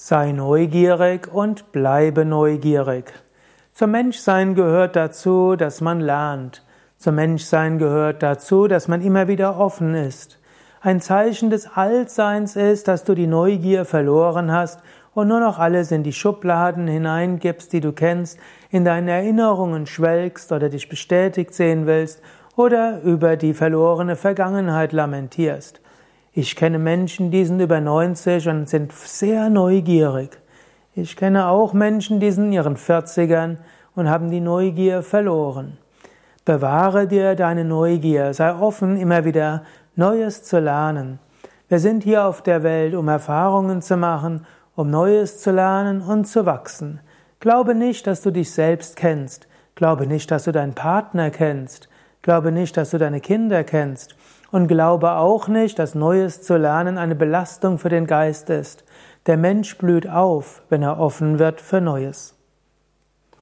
Sei neugierig und bleibe neugierig. Zum Menschsein gehört dazu, dass man lernt. Zum Menschsein gehört dazu, dass man immer wieder offen ist. Ein Zeichen des Altseins ist, dass du die Neugier verloren hast und nur noch alles in die Schubladen hineingibst, die du kennst, in deinen Erinnerungen schwelgst oder dich bestätigt sehen willst oder über die verlorene Vergangenheit lamentierst. Ich kenne Menschen, die sind über 90 und sind sehr neugierig. Ich kenne auch Menschen, die sind in ihren 40ern und haben die Neugier verloren. Bewahre dir deine Neugier, sei offen, immer wieder Neues zu lernen. Wir sind hier auf der Welt, um Erfahrungen zu machen, um Neues zu lernen und zu wachsen. Glaube nicht, dass du dich selbst kennst. Glaube nicht, dass du deinen Partner kennst. Glaube nicht, dass du deine Kinder kennst. Und glaube auch nicht, dass Neues zu lernen eine Belastung für den Geist ist. Der Mensch blüht auf, wenn er offen wird für Neues.